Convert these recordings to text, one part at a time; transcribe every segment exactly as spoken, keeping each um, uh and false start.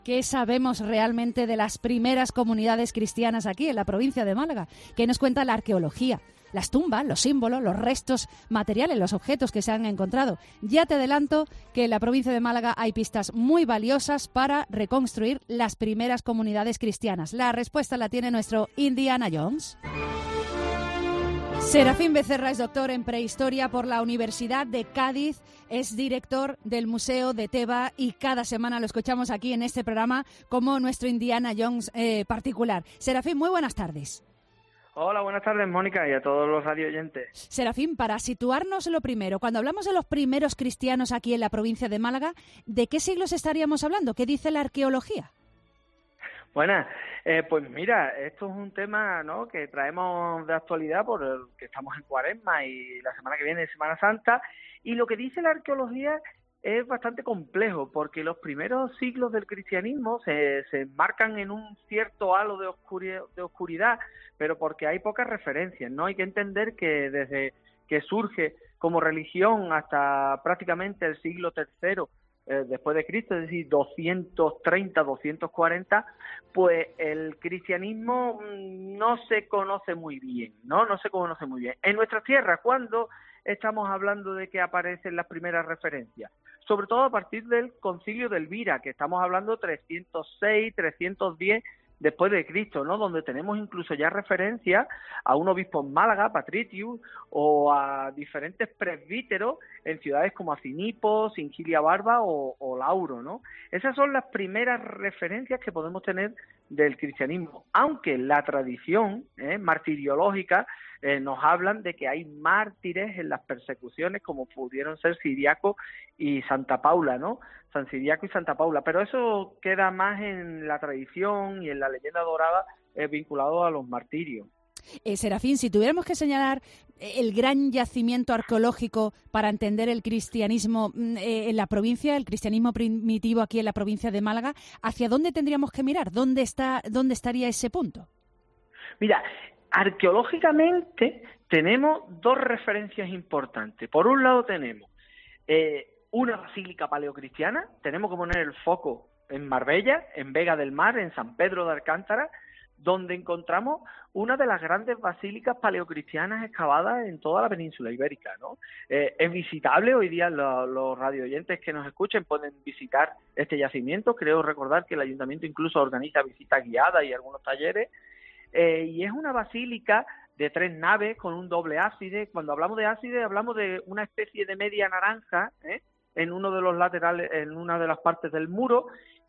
¿Qué sabemos realmente de las primeras comunidades cristianas aquí en la provincia de Málaga? ¿Qué nos cuenta la arqueología? Las tumbas, los símbolos, los restos materiales, los objetos que se han encontrado. Ya te adelanto que en la provincia de Málaga hay pistas muy valiosas para reconstruir las primeras comunidades cristianas. La respuesta la tiene nuestro Indiana Jones. Serafín Becerra es doctor en prehistoria por la Universidad de Cádiz, es director del Museo de Teba y cada semana lo escuchamos aquí en este programa como nuestro Indiana Jones eh, particular. Serafín, muy buenas tardes. Hola, buenas tardes, Mónica, y a todos los radioyentes. Serafín, para situarnos lo primero, cuando hablamos de los primeros cristianos aquí en la provincia de Málaga, ¿de qué siglos estaríamos hablando? ¿Qué dice la arqueología? Buenas, eh, pues mira, esto es un tema, ¿no?, que traemos de actualidad porque estamos en Cuaresma y la semana que viene es Semana Santa, y lo que dice la arqueología es bastante complejo porque los primeros siglos del cristianismo se, se enmarcan en un cierto halo de oscuridad, de oscuridad, pero porque hay pocas referencias, ¿no? Hay que entender que desde que surge como religión hasta prácticamente el siglo tercero Eh, después de Cristo, es decir, doscientos treinta, doscientos cuarenta, pues el cristianismo no se conoce muy bien, ¿no? No se conoce muy bien. En nuestras tierras, ¿cuándo estamos hablando de que aparecen las primeras referencias? Sobre todo a partir del Concilio de Elvira, que estamos hablando trescientos seis, trescientos diez después de Cristo, ¿no? Donde tenemos incluso ya referencia a un obispo en Málaga, Patritius, o a diferentes presbíteros en ciudades como Acinipo, Singilia Barba o, o Lauro, ¿no? Esas son las primeras referencias que podemos tener del cristianismo, aunque la tradición eh, martiriológica eh, nos hablan de que hay mártires en las persecuciones como pudieron ser Ciriaco y Santa Paula, ¿no? San Ciriaco y Santa Paula, pero eso queda más en la tradición y en la leyenda dorada eh, vinculado a los martirios. Eh, Serafín, si tuviéramos que señalar el gran yacimiento arqueológico para entender el cristianismo eh, en la provincia, el cristianismo primitivo aquí en la provincia de Málaga, ¿hacia dónde tendríamos que mirar? ¿Dónde está, dónde estaría ese punto? Mira, arqueológicamente tenemos dos referencias importantes. Por un lado tenemos eh, una basílica paleocristiana, tenemos que poner el foco en Marbella, en Vega del Mar, en San Pedro de Alcántara, donde encontramos una de las grandes basílicas paleocristianas excavadas en toda la península ibérica, ¿no? Eh, es visitable, hoy día lo, los radioyentes que nos escuchen pueden visitar este yacimiento. Creo recordar que el ayuntamiento incluso organiza visitas guiadas y algunos talleres, eh, y es una basílica de tres naves con un doble ábside. Cuando hablamos de ábside hablamos de una especie de media naranja, ¿eh?, en uno de los laterales, en una de las partes del muro,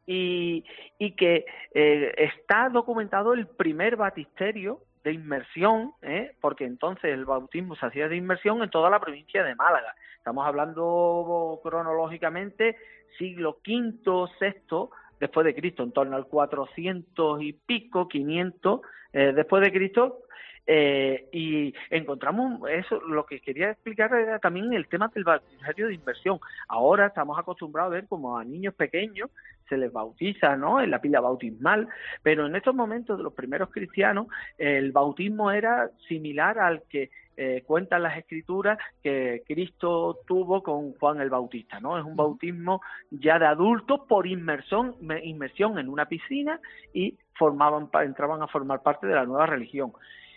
y, y que eh, está documentado el primer baptisterio de inmersión, ¿eh?, porque entonces el bautismo se hacía de inmersión en toda la provincia de Málaga. Estamos hablando cronológicamente siglo quinto, sexto después de Cristo, en torno al cuatrocientos y pico, quinientos eh, después de Cristo. Eh, y encontramos eso. Lo que quería explicar era también el tema del bautismo de inmersión. Ahora estamos acostumbrados a ver como a niños pequeños se les bautiza, ¿no?, en la pila bautismal, pero en estos momentos de los primeros cristianos el bautismo era similar al que eh, cuentan las escrituras que Cristo tuvo con Juan el Bautista, ¿no? Es un bautismo ya de adultos por inmersión, inmersión en una piscina, y formaban, entraban a formar parte de la nueva religión.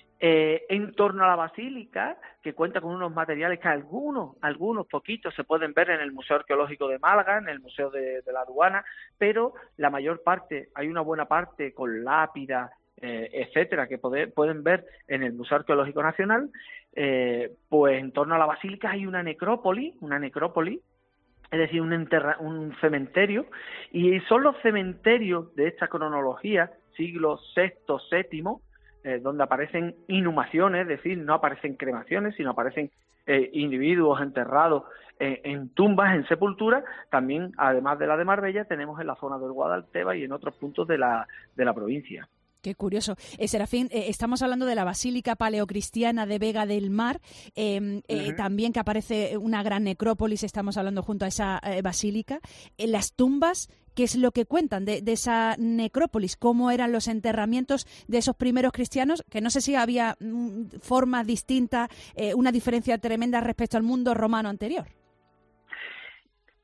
Eh, en torno a la basílica, que cuenta con unos materiales que algunos, algunos poquitos se pueden ver en el Museo Arqueológico de Málaga, en el Museo de, de la Aduana, pero la mayor parte, hay una buena parte con lápidas, eh, etcétera, que poder, pueden ver en el Museo Arqueológico Nacional. Eh, pues en torno a la basílica hay una necrópolis, una necrópolis, es decir, un, enterra, un cementerio, y son los cementerios de esta cronología, siglo sexto, séptimo, Eh, donde aparecen inhumaciones, es decir, no aparecen cremaciones, sino aparecen eh, individuos enterrados eh, en tumbas, en sepulturas. También, además de la de Marbella, tenemos en la zona del Guadalteba y en otros puntos de la, de la provincia. Qué curioso. Eh, Serafín, eh, estamos hablando de la Basílica Paleocristiana de Vega del Mar, eh, eh, uh-huh. también que aparece una gran necrópolis, estamos hablando junto a esa eh, basílica. Eh, las tumbas, ¿qué es lo que cuentan de, de esa necrópolis? ¿Cómo eran los enterramientos de esos primeros cristianos? Que no sé si había mm, formas distintas, eh, una diferencia tremenda respecto al mundo romano anterior.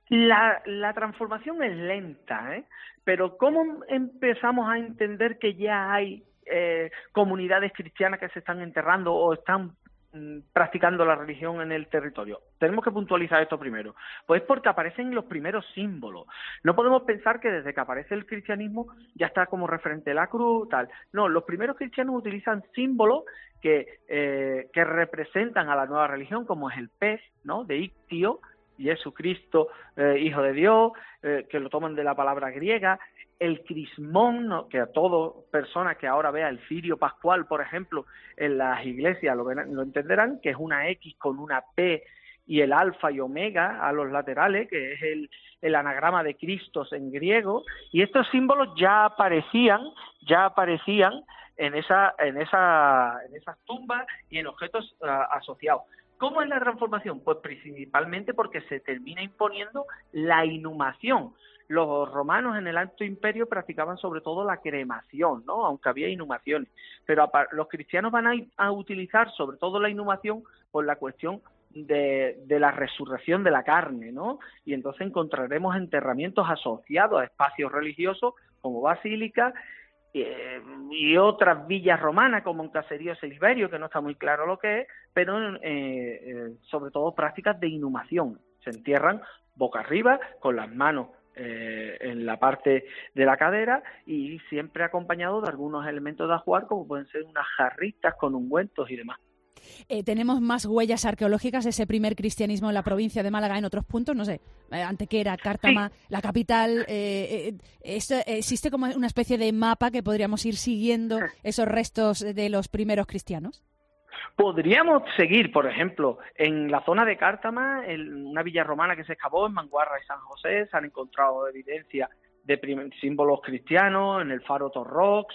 La, la transformación es lenta, ¿eh? Pero ¿cómo empezamos a entender que ya hay eh, comunidades cristianas que se están enterrando o están mm, practicando la religión en el territorio? Tenemos que puntualizar esto primero. Pues porque aparecen los primeros símbolos. No podemos pensar que desde que aparece el cristianismo ya está como referente la cruz, tal. No, los primeros cristianos utilizan símbolos que, eh, que representan a la nueva religión, como es el pez, ¿no?, de Ictio, Jesucristo, eh, Hijo de Dios, eh, que lo toman de la palabra griega, el crismón, ¿no?, que a toda persona que ahora vea el cirio pascual, por ejemplo, en las iglesias lo, verán, lo entenderán, que es una X con una P y el alfa y omega a los laterales, que es el, el anagrama de Cristos en griego, y estos símbolos ya aparecían, ya aparecían en esa, en esa, en esas tumbas y en objetos uh, asociados. ¿Cómo es la transformación? Pues principalmente porque se termina imponiendo la inhumación. Los romanos en el Alto Imperio practicaban sobre todo la cremación, ¿no?, aunque había inhumaciones. Pero los cristianos van a, a utilizar sobre todo la inhumación por la cuestión de, de la resurrección de la carne, ¿no? Y entonces encontraremos enterramientos asociados a espacios religiosos como basílicas, Eh, y otras villas romanas como en Caserío Silverio, que no está muy claro lo que es, pero eh, eh, sobre todo prácticas de inhumación. Se entierran boca arriba con las manos eh, en la parte de la cadera y siempre acompañado de algunos elementos de ajuar, como pueden ser unas jarritas con ungüentos y demás. Eh, tenemos más huellas arqueológicas de ese primer cristianismo en la provincia de Málaga en otros puntos, no sé, eh, Antequera, Cártama, sí. La capital. Eh, eh, esto, eh, ¿Existe como una especie de mapa que podríamos ir siguiendo esos restos de los primeros cristianos? Podríamos seguir, por ejemplo, en la zona de Cártama, en una villa romana que se excavó en Manguarra y San José, se han encontrado evidencias de prim- símbolos cristianos, en el faro Torrox.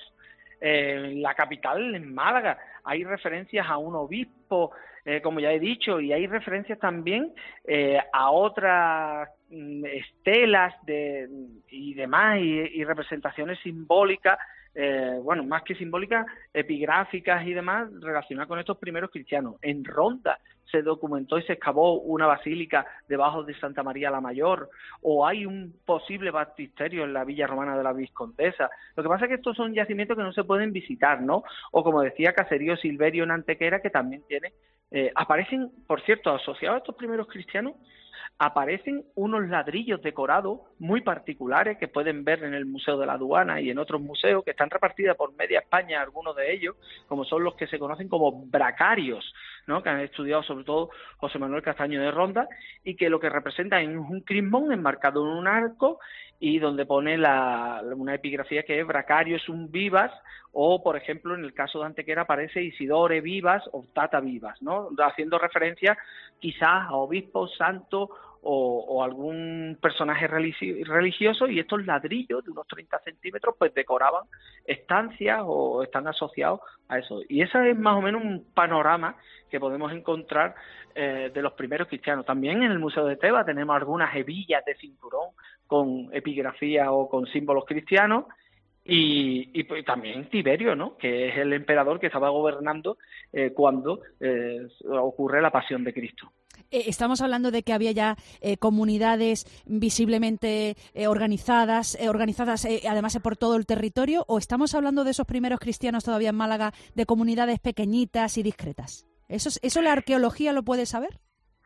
Eh, en la capital, en Málaga, hay referencias a un obispo, eh, como ya he dicho, y hay referencias también eh, a otras mm, estelas de, y demás, y, y representaciones simbólicas, eh, bueno, más que simbólicas, epigráficas y demás, relacionadas con estos primeros cristianos. En Ronda se documentó y se excavó una basílica debajo de Santa María la Mayor, o hay un posible baptisterio en la villa romana de la Viscondesa. Lo que pasa es que estos son yacimientos que no se pueden visitar, ¿no? O como decía Caserío Silverio en Antequera, que también tiene, eh, aparecen, por cierto, asociados a estos primeros cristianos, aparecen unos ladrillos decorados muy particulares que pueden ver en el Museo de la Aduana y en otros museos, que están repartidos por media España, algunos de ellos, como son los que se conocen como bracarios, ¿no?, que han estudiado sobre todo José Manuel Castaño de Ronda, y que lo que representan es un crismón enmarcado en un arco y donde pone la, una epigrafía que es Bracario es un vivas, o por ejemplo en el caso de Antequera aparece Isidore vivas o Tata vivas, ¿no?, haciendo referencia quizás a obispos, santos o, o algún personaje religioso, y estos ladrillos de unos treinta centímetros pues decoraban estancias o están asociados a eso. Y ese es más o menos un panorama que podemos encontrar eh, de los primeros cristianos. También en el Museo de Tebas tenemos algunas hebillas de cinturón con epigrafía o con símbolos cristianos, y, y pues, también Tiberio, ¿no?, que es el emperador que estaba gobernando eh, cuando eh, ocurre la pasión de Cristo. Estamos hablando de que había ya eh, comunidades visiblemente eh, organizadas, eh, organizadas eh, además por todo el territorio, ¿o estamos hablando de esos primeros cristianos todavía en Málaga, de comunidades pequeñitas y discretas? ¿Eso, eso la arqueología lo puede saber?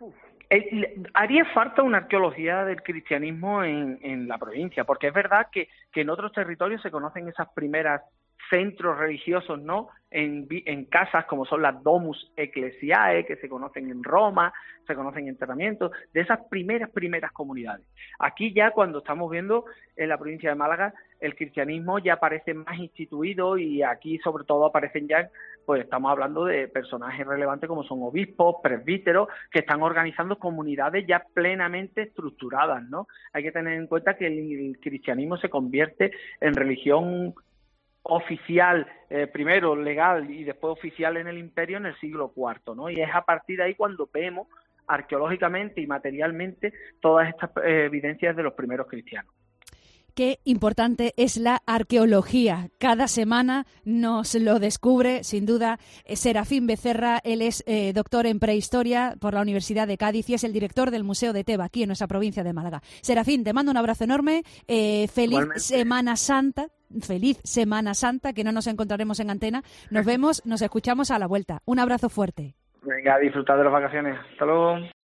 Eh, haría falta una arqueología del cristianismo en, en la provincia, porque es verdad que, que en otros territorios se conocen esas primeras centros religiosos, ¿no?, en, en casas como son las Domus Ecclesiae, que se conocen en Roma, se conocen en enterramientos, de esas primeras, primeras comunidades. Aquí ya cuando estamos viendo en la provincia de Málaga, el cristianismo ya parece más instituido, y aquí sobre todo aparecen ya, pues estamos hablando de personajes relevantes como son obispos, presbíteros, que están organizando comunidades ya plenamente estructuradas, ¿no? Hay que tener en cuenta que el, el cristianismo se convierte en religión oficial, eh, primero legal y después oficial en el imperio en el siglo cuarto, ¿no? Y es a partir de ahí cuando vemos arqueológicamente y materialmente todas estas eh, evidencias de los primeros cristianos. Qué importante es la arqueología. Cada semana nos lo descubre, sin duda, Serafín Becerra. Él es eh, doctor en prehistoria por la Universidad de Cádiz y es el director del Museo de Teba, aquí en nuestra provincia de Málaga. Serafín, te mando un abrazo enorme. Eh, feliz Igualmente. Semana Santa. Feliz Semana Santa, que no nos encontraremos en antena. Nos vemos, nos escuchamos a la vuelta. Un abrazo fuerte. Venga, a disfrutar de las vacaciones. Hasta luego.